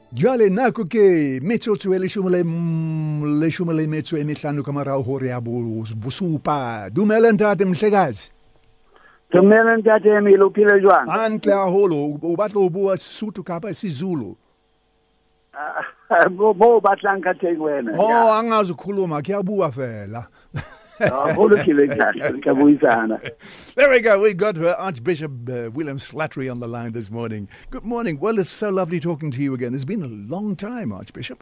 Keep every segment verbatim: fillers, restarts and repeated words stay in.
Jwale nako ke metsotso e leshome le mm, leshome le metso e mehlano ka morao ho re ya bo- bosupa. Dumela ntate Mhlekazi. Dumela ntate Emile o phile jwang? Hantle haholo. O batla ho bua Sesotho kapa isiZulu? Ah, mo mo batlang ka teng wena. Oh, angazi ukukhuluma ke yabua fela. Ah, ho lokile kahle ka buisana. There we go. We got uh, Archbishop uh, William Slattery on the line this morning. Good morning. Well, it's so lovely talking to you again. It's been a long time, Archbishop.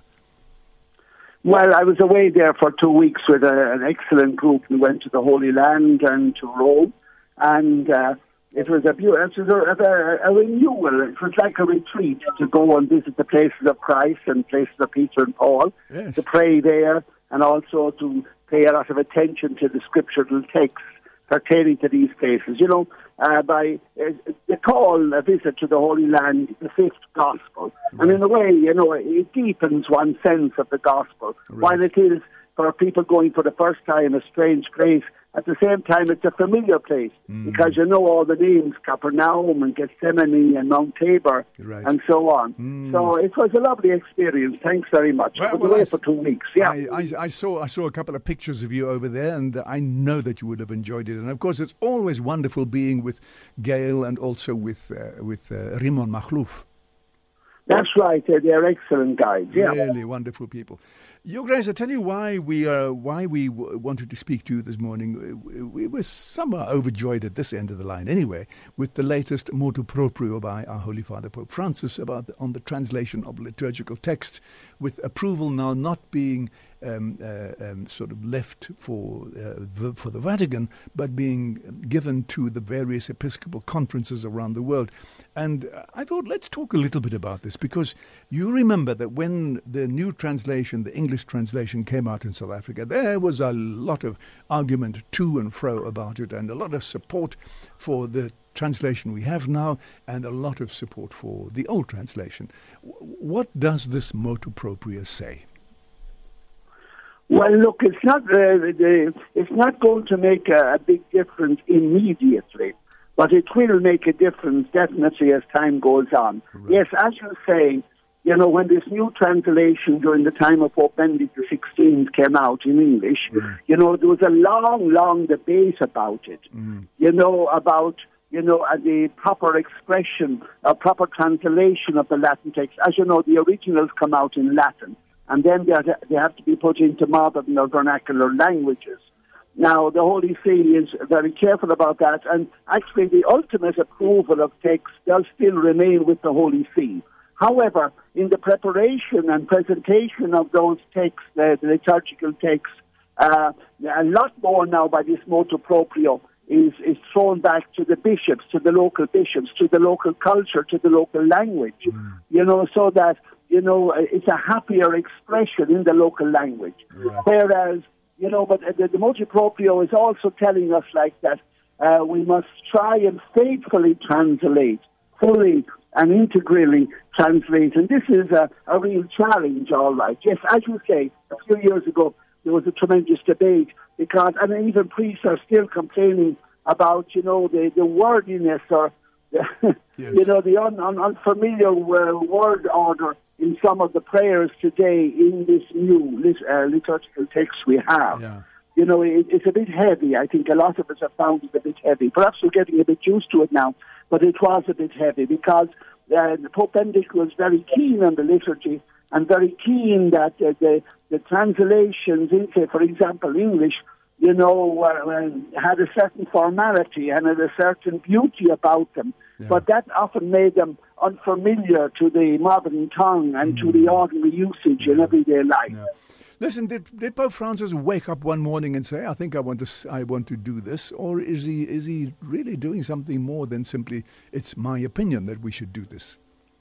Well, I was away there for two weeks with a, an excellent group. We went to the Holy Land and to Rome, and uh, it was a beautiful, it was a, a, a renewal. It was like a retreat to go and visit the places of Christ and places of Peter and Paul, Yes. to pray there, and also to pay a lot of attention to the scriptural texts pertaining to these places. You know, uh, by uh, they call a visit to the Holy Land the fifth gospel, and in a way, you know, it deepens one's sense of the gospel. Right. While it is for people going for the first time a strange place, at the same time it's a familiar place because you know all the names, Capernaum and Gethsemane and Mount Tabor Right. and so on. So it was a lovely experience. Thanks very much. Well, I was well, away I for s- two weeks. Yeah. I, I, I saw I saw a couple of pictures of you over there, and I know that you would have enjoyed it. And of course, it's always wonderful being with Gail and also with uh, with uh, Rimon Makhlouf. That's right. uh, They're excellent guides. Yeah. Really wonderful people. Your Grace, I tell you why we uh, why we w- wanted to speak to you this morning. We, we were somewhat overjoyed at this end of the line, anyway, with the latest motu proprio by our Holy Father Pope Francis about the, on the translation of liturgical texts, with approval now not being um, uh, um, sort of left for uh, the, for the Vatican, but being given to the various episcopal conferences around the world. And uh, I thought, let's talk a little bit about this, because you remember that when the new translation, the English translation, came out in South Africa, there was a lot of argument to and fro about it, and a lot of support for the translation we have now, and a lot of support for the old translation. W- What does this motu proprio say? Well, look, it's not uh, the, it's not going to make a, a big difference immediately, but it will make a difference definitely as time goes on. Right. Yes, as you're saying, you know, when this new translation during the time of Pope Benedict the sixteenth came out in English, you know, there was a long, long debate about it. You know, about you know uh, the proper expression, a proper translation of the Latin text. As you know, the originals come out in Latin, and then they have to, they have to be put into modern or vernacular languages. Now, the Holy See is very careful about that, and actually the ultimate approval of text does still remain with the Holy See. However, in the preparation and presentation of those texts, the, the liturgical texts, uh, a lot more now by this motu proprio is, is thrown back to the bishops, to the local bishops, to the local culture, to the local language, you know, so that, you know, it's a happier expression in the local language. Right. Whereas, you know, but the, the motu proprio is also telling us like that uh, we must try and faithfully translate, fully and integrally translate. And this is a, a real challenge, all right. Yes, as you say, a few years ago, there was a tremendous debate because, and even priests are still complaining about, you know, the, the wordiness or, the, Yes. you know, the un, un, unfamiliar uh, word order in some of the prayers today in this new lit, uh, liturgical text we have. Yeah. You know, it, it's a bit heavy. I think a lot of us have found it a bit heavy. Perhaps we're getting a bit used to it now, but it was a bit heavy because uh, Pope Benedict was very keen on the liturgy and very keen that uh, the, the translations into, for example, English, you know, uh, uh, had a certain formality and had a certain beauty about them. Yeah. But that often made them unfamiliar to the modern tongue and to the ordinary usage in everyday life. Yeah. Listen, did, did Pope Francis wake up one morning and say, "I think I want to, s- I want to do this," or is he, is he really doing something more than simply, "It's my opinion that we should do this"?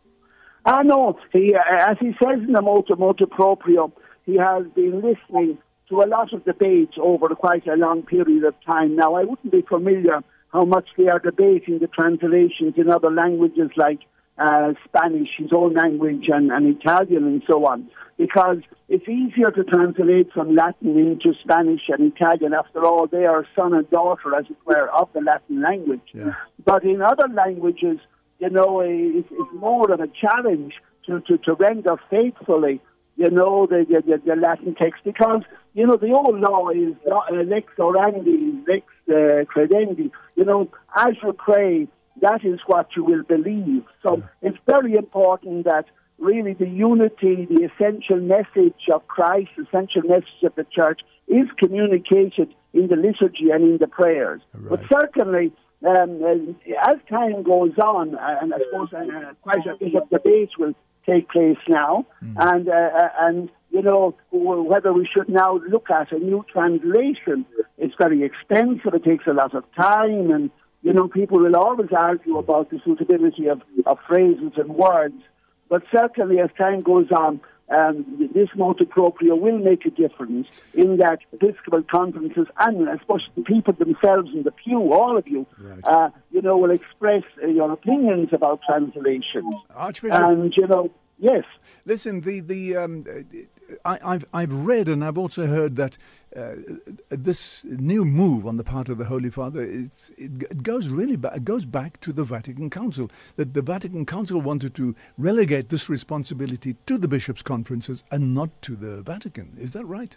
Ah, no. He, uh, as he says in the motu, motu proprio, he has been listening to a lot of debates over quite a long period of time. Now, I wouldn't be familiar how much they are debating the translations in other languages like uh, Spanish, his own language, and, and Italian and so on, because it's easier to translate from Latin into Spanish and Italian. After all, they are son and daughter, as it were, of the Latin language. Yeah. But in other languages, you know, it's, it's more of a challenge to, to, to render faithfully, you know, the, the, the Latin text, because, you know, the old law is uh, lex orandi, lex uh, credendi. You know, as you pray, that is what you will believe. So yeah. It's very important that really the unity, the essential message of Christ, the essential message of the church is communicated in the liturgy and in the prayers. Right. But certainly, um, as time goes on, and I suppose uh, quite a bit of debate will take place now, mm. and uh, and you know whether we should now look at a new translation. It's very expensive. It takes a lot of time, and you know people will always argue about the suitability of, of phrases and words. But certainly, as time goes on, um, this motu proprio will make a difference in that Episcopal conferences and especially the people themselves in the pew, all of you, right. uh, you know, will express uh, your opinions about translations. Archbishop, and you know, yes. Listen, the the um, I, I've I've read and I've also heard that uh, this new move on the part of the Holy Father, it's, it goes really back, it goes back to the Vatican Council. That the Vatican Council wanted to relegate this responsibility to the bishops' conferences and not to the Vatican. Is that right?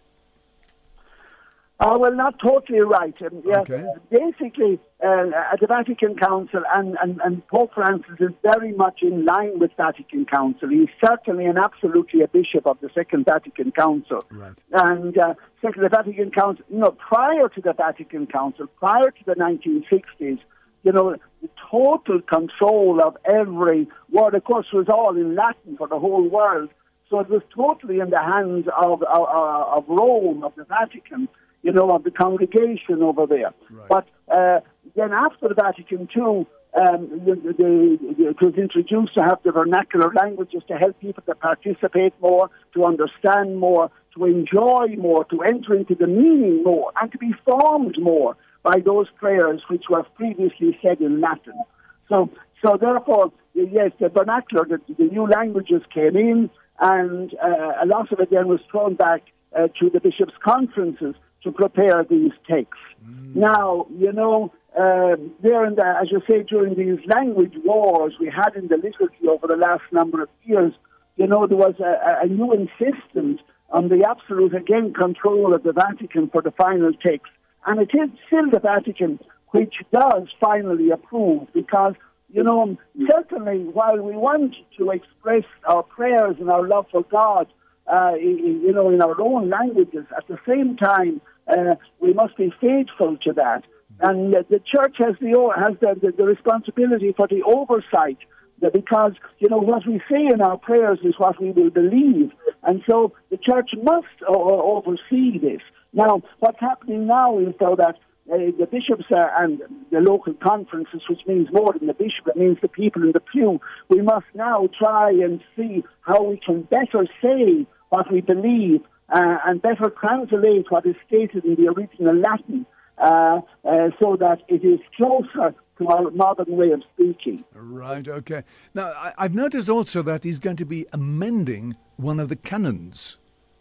Oh, well, not totally right. Um, yeah, okay. Basically, uh, at the Vatican Council, and, and, and Pope Francis is very much in line with Vatican Council. He's certainly and absolutely a bishop of the Second Vatican Council. Right. And uh, second, the Vatican Council, you know, prior to the Vatican Council, prior to the nineteen sixties, you know, the total control of every word, of course, was all in Latin for the whole world. So it was totally in the hands of, of, of Rome, of the Vatican, you know, of the congregation over there. Right. But uh, then after the Vatican Two, um, the, the, the, it was introduced to have the vernacular languages to help people to participate more, to understand more, to enjoy more, to enter into the meaning more, and to be formed more by those prayers which were previously said in Latin. So, so therefore, yes, the vernacular, the, the new languages came in, and uh, a lot of it then was thrown back uh, to the bishops' conferences to prepare these texts. Mm. Now, you know, uh, there and there, as you say, during these language wars we had in the liturgy over the last number of years, you know, there was a, a new insistence on the absolute, again, control of the Vatican for the final text. And it is still the Vatican which does finally approve, because, you know, certainly while we want to express our prayers and our love for God, uh, you know, in our own languages, at the same time, uh, we must be faithful to that. And uh, the Church has the has the, the, the responsibility for the oversight, because, you know, what we say in our prayers is what we will believe. And so the Church must uh, oversee this. Now, what's happening now is, though, that uh, the bishops uh, and the local conferences, which means more than the bishop, it means the people in the pew, we must now try and see how we can better say what we believe uh, and better translate what is stated in the original Latin uh, uh, so that it is closer to our modern way of speaking. Right, okay. Now, I, I've noticed also that he's going to be amending one of the canons.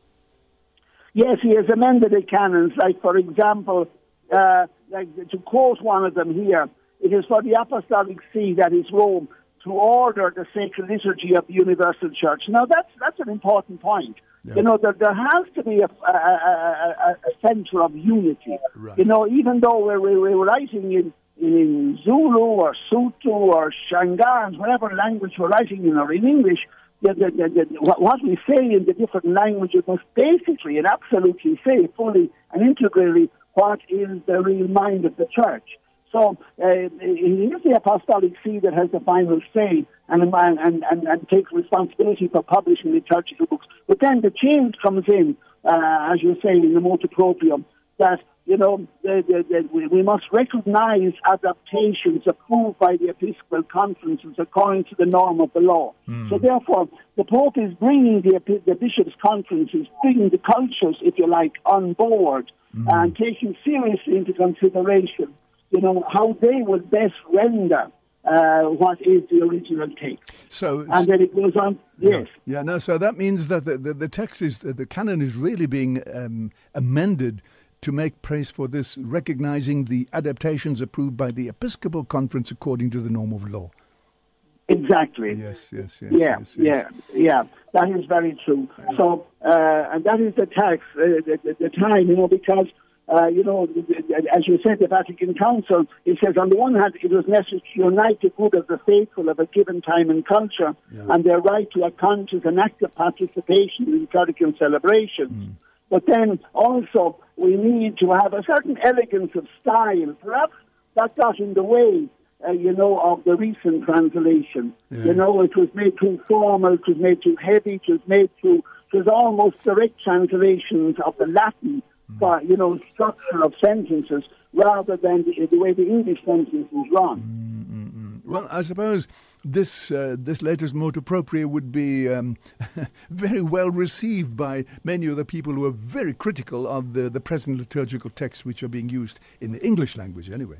Yes, he has amended the canons. Like, for example, uh, like to quote one of them here, it is for the Apostolic See, that is Rome, to order the sacred liturgy of the Universal Church. Now, that's that's an important point. Yeah. You know, there, there has to be a, a, a, a centre of unity. Right. You know, even though we're, we're writing in, in Zulu or Sotho or Shangaan, whatever language we're writing in, or in English, The, the, the, the, what we say in the different languages must basically and absolutely say fully and integrally what is the real mind of the Church. So uh, it is the Apostolic See that has the final say and, and, and, and takes responsibility for publishing liturgical books. But then the change comes in, uh, as you say, in the motu proprio, that, you know, the, the, the, we, we must recognize adaptations approved by the Episcopal conferences according to the norm of the law. Mm. So therefore, the Pope is bringing the, the bishops' conferences, bringing the cultures, if you like, on board, mm. and taking seriously into consideration, you know, how they would best render uh, what is the original text. So, and then it goes on, yes. Yeah, yeah no, so that means that the, the, the text is, the canon is really being um, amended to make praise for this, recognizing the adaptations approved by the Episcopal Conference according to the norm of law. Exactly. Yes, yes, yes. Yeah, yes, yes. yeah, yeah. That is very true. So, uh, and that is the tax, uh, the, the, the time, you know, because, uh, you know, as you said, the Vatican Council, it says on the one hand, it was necessary to unite the good of the faithful of a given time and culture Yeah. and their right to a conscious and active participation in liturgical celebrations. Mm. But then also we need to have a certain elegance of style. Perhaps that got in the way, uh, you know, of the recent translation. Yes. You know, it was made too formal, it was made too heavy, it was made too, it was almost direct translations of the Latin, mm. for, you know, structure of sentences rather than the, the way the English sentences run. Mm-mm-mm. Well, I suppose this uh, this latest motu proprio would be um, very well received by many of the people who are very critical of the, the present liturgical texts which are being used in the English language anyway.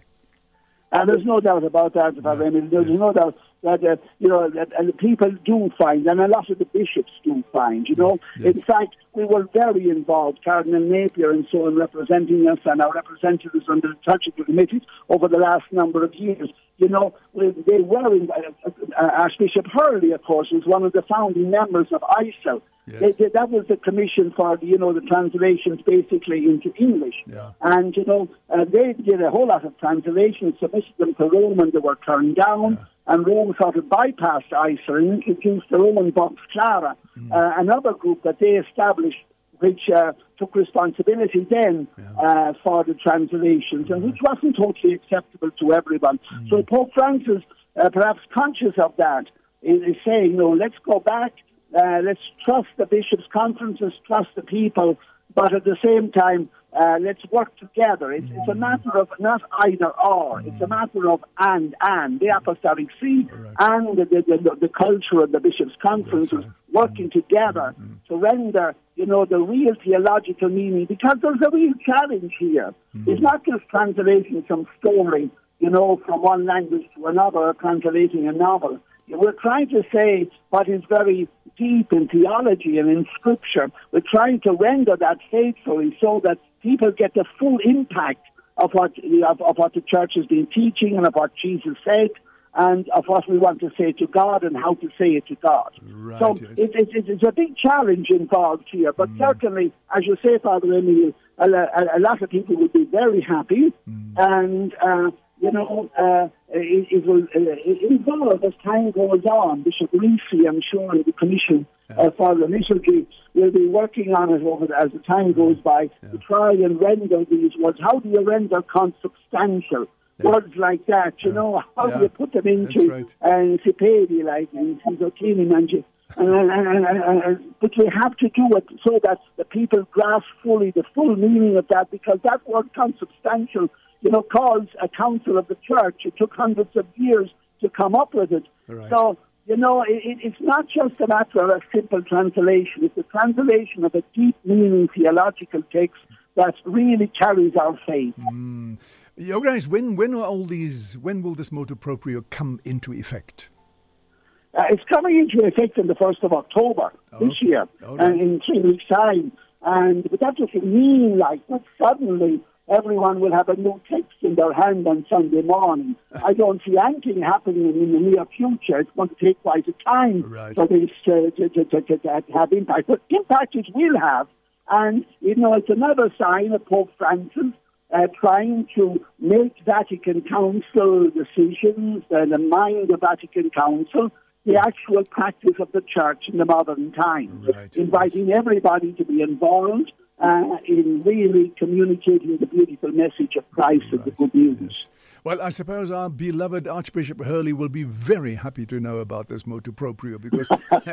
And there's no doubt about that, Father Emil. There's yes. no doubt that, uh, you know, that, and people do find, and a lot of the bishops do find, you know. Yes. In fact, we were very involved, Cardinal Napier and so on, representing us and our representatives on the liturgical committees over the last number of years. You know, they were, in, uh, uh, Archbishop Hurley, of course, was one of the founding members of I S L. Yes. They, they, that was the commission for, you know, the translations basically into English. Yeah. And, you know, uh, they did a whole lot of translations, submitted them to Rome, and they were turned down. Yeah. And Rome sort of bypassed I S L and introduced the Roman Vox Clara, mm. uh, another group that they established, which uh, took responsibility then yeah. uh, for the translations, and which wasn't totally acceptable to everyone. Mm. So Pope Francis, uh, perhaps conscious of that, is, is saying, no, let's go back. Uh, let's trust the bishops' conferences, trust the people, but at the same time, uh, let's work together. It's, it's a matter of not either or. It's a matter of and, and. The Apostolic See right. and the, the, the culture of the bishops' conferences right. working together mm-hmm. to render, you know, the real theological meaning, because there's a real challenge here. Mm-hmm. It's not just translating some story, you know, from one language to another, or translating a novel. We're trying to say what is very deep in theology and in Scripture. We're trying to render that faithfully so that people get the full impact of what of, of what the Church has been teaching and of what Jesus said and of what we want to say to God and how to say it to God. Right, so yes. it, it, it's a big challenge involved here. But mm. certainly, as you say, Father Emil, a, a, a lot of people would be very happy mm. and... Uh, You know, uh, it, it will uh, involve as time goes on. Bishop Risi, I'm sure, and the Commission uh, for the Liturgy will be working on it over the, as the time goes by yeah. to try and render these words. How do you render consubstantial? Yeah. Words like that, you yeah. know, how yeah. do you put them into and Sipedi, like, and Sizokini, and And, and, and, and, and, but we have to do it so that the people grasp fully the full meaning of that, because that word consubstantial, you know, calls a council of the church. It took hundreds of years to come up with it. Right. So, you know, it, it's not just a matter of a simple translation. It's a translation of a deep meaning theological text that really carries our faith. Mm. Your Grace, when, when are all these, when will this motu proprio come into effect? Uh, it's coming into effect on the first of October oh, this okay. year, oh, and in three weeks' time. And but that doesn't mean like that suddenly everyone will have a new text in their hand on Sunday morning. I don't see anything happening in the near future. It's going to take quite a time right. for this to, to, to, to, to have impact. But impact it will have. And, you know, it's another sign of Pope Francis uh, trying to make Vatican Council decisions and the mind of Vatican Council the actual practice of the Church in the modern times, right. inviting everybody to be involved uh, in really communicating the beautiful message of Christ right. and the good news. Yes. Well, I suppose our beloved Archbishop Hurley will be very happy to know about this motu proprio, because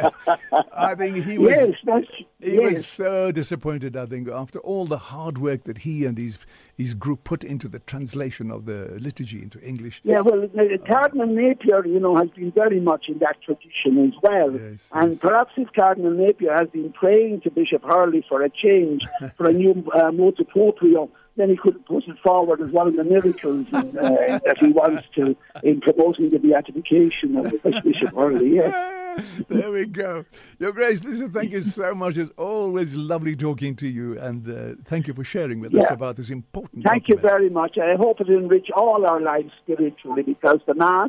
I think he was yes, that's, he yes. was so disappointed, I think, after all the hard work that he and his his group put into the translation of the liturgy into English. Yeah, well, uh, Cardinal Napier, you know, has been very much in that tradition as well. Yes, and yes. perhaps if Cardinal Napier has been praying to Bishop Hurley for a change, for a new uh, motu proprio, then he could put it forward as one of the miracles in, uh, that he wants to in promoting the beatification of Bishop Hurley. Yeah. There we go. Your Grace, listen, thank you so much. It's always lovely talking to you, and uh, thank you for sharing with us yeah. about this important Thank document. you very much. I hope it enrich all our lives spiritually, because the Mass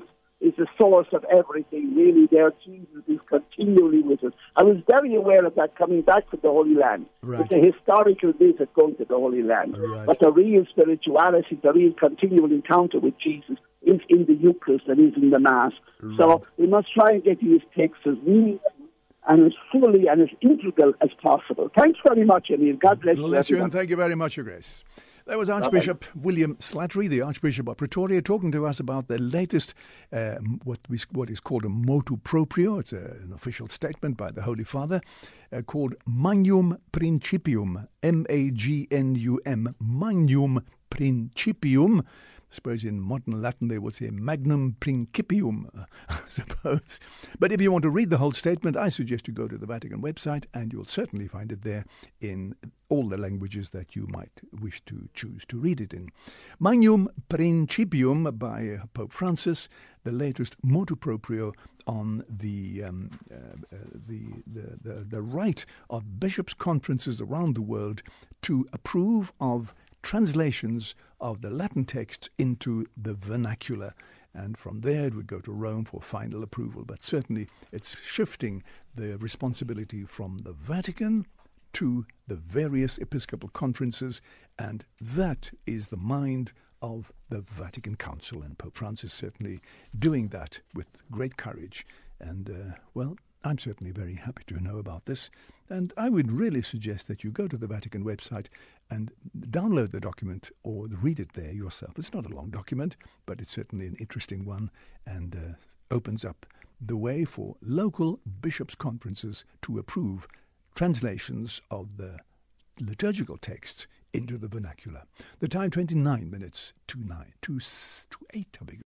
is the source of everything. Really, there Jesus is continually with us. I was very aware of that coming back from the Holy Land. Right. It's a historical visit going to the Holy Land. Right. But the real spirituality, the real continual encounter with Jesus is in the Eucharist and is in the Mass. Right. So we must try and get these texts as neat and as fully and as integral as possible. Thanks very much, Emil. God bless you. Bless you, and thank you very much, Your Grace. That was Archbishop Bye-bye. William Slattery, the Archbishop of Pretoria, talking to us about the latest, uh, what we, what is called a motu proprio. It's a, an official statement by the Holy Father uh, called Magnum Principium, M A G N U M, Magnum Principium. I suppose in modern Latin they would say Magnum Principium, I suppose. But if you want to read the whole statement, I suggest you go to the Vatican website, and you'll certainly find it there in all the languages that you might wish to choose to read it in. Magnum Principium by Pope Francis, the latest motu proprio on the, um, uh, uh, the, the, the, the right of bishops' conferences around the world to approve of translations of the Latin texts into the vernacular. And from there it would go to Rome for final approval. But certainly it's shifting the responsibility from the Vatican to the various episcopal conferences, and that is the mind of the Vatican Council. And Pope Francis certainly doing that with great courage. And, uh, well, I'm certainly very happy to know about this. And I would really suggest that you go to the Vatican website and download the document or read it there yourself. It's not a long document, but it's certainly an interesting one, and uh, opens up the way for local bishops' conferences to approve translations of the liturgical texts into the vernacular. The time, twenty-nine minutes to nine, to, to eight, I beg